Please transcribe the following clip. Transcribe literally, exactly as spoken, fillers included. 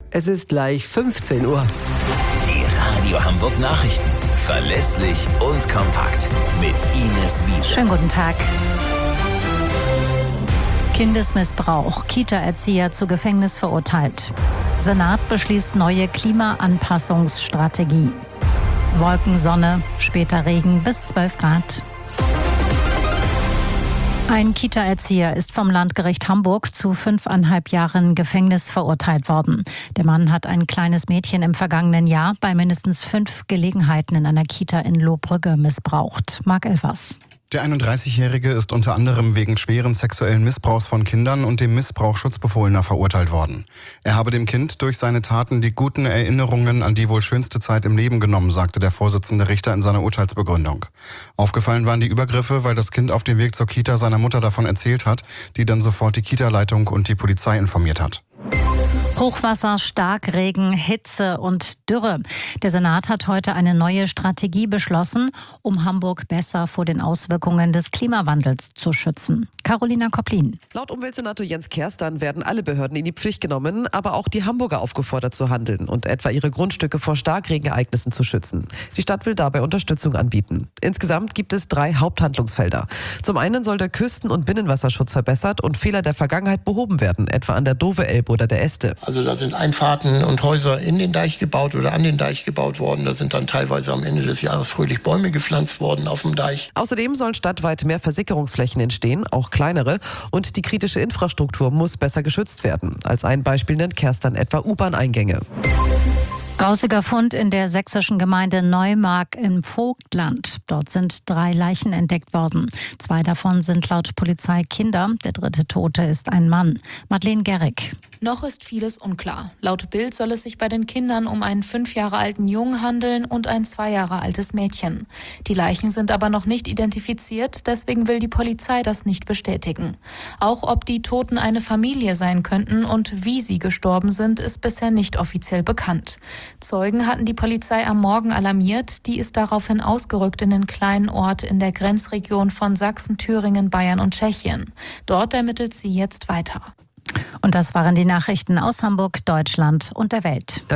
Es ist gleich fünfzehn Uhr. Die Radio Hamburg Nachrichten. Verlässlich und kompakt. Mit Ines Wiese. Schönen guten Tag. Kindesmissbrauch. Kita-Erzieher zu Gefängnis verurteilt. Senat beschließt neue Klimaanpassungsstrategie. Wolken, Sonne, später Regen bis zwölf Grad. Ein Kita-Erzieher ist vom Landgericht Hamburg zu fünfeinhalb Jahren Gefängnis verurteilt worden. Der Mann hat ein kleines Mädchen im vergangenen Jahr bei mindestens fünf Gelegenheiten in einer Kita in Lohbrügge missbraucht. Marc Elvers. Der einunddreißigjährige ist unter anderem wegen schweren sexuellen Missbrauchs von Kindern und dem Missbrauch Schutzbefohlener verurteilt worden. Er habe dem Kind durch seine Taten die guten Erinnerungen an die wohl schönste Zeit im Leben genommen, sagte der Vorsitzende Richter in seiner Urteilsbegründung. Aufgefallen waren die Übergriffe, weil das Kind auf dem Weg zur Kita seiner Mutter davon erzählt hat, die dann sofort die Kita-Leitung und die Polizei informiert hat. Hochwasser, Starkregen, Hitze und Dürre. Der Senat hat heute eine neue Strategie beschlossen, um Hamburg besser vor den Auswirkungen des Klimawandels zu schützen. Carolina Kopplin. Laut Umweltsenator Jens Kerstan werden alle Behörden in die Pflicht genommen, aber auch die Hamburger aufgefordert zu handeln und etwa ihre Grundstücke vor Starkregenereignissen zu schützen. Die Stadt will dabei Unterstützung anbieten. Insgesamt gibt es drei Haupthandlungsfelder. Zum einen soll der Küsten- und Binnenwasserschutz verbessert und Fehler der Vergangenheit behoben werden, etwa an der Dove-Elbe oder der Este. Also da sind Einfahrten und Häuser in den Deich gebaut oder an den Deich gebaut worden. Da sind dann teilweise am Ende des Jahres fröhlich Bäume gepflanzt worden auf dem Deich. Außerdem sollen stadtweit mehr Versickerungsflächen entstehen, auch kleinere. Und die kritische Infrastruktur muss besser geschützt werden. Als ein Beispiel nennt Kerstan etwa U-Bahn-Eingänge. Grausiger Fund in der sächsischen Gemeinde Neumark im Vogtland. Dort sind drei Leichen entdeckt worden. Zwei davon sind laut Polizei Kinder. Der dritte Tote ist ein Mann. Madeleine Gerrig. Noch ist vieles unklar. Laut Bild soll es sich bei den Kindern um einen fünf Jahre alten Jungen handeln und ein zwei Jahre altes Mädchen. Die Leichen sind aber noch nicht identifiziert, deswegen will die Polizei das nicht bestätigen. Auch ob die Toten eine Familie sein könnten und wie sie gestorben sind, ist bisher nicht offiziell bekannt. Zeugen hatten die Polizei am Morgen alarmiert. Die ist daraufhin ausgerückt in den kleinen Ort in der Grenzregion von Sachsen, Thüringen, Bayern und Tschechien. Dort ermittelt sie jetzt weiter. Und das waren die Nachrichten aus Hamburg, Deutschland und der Welt.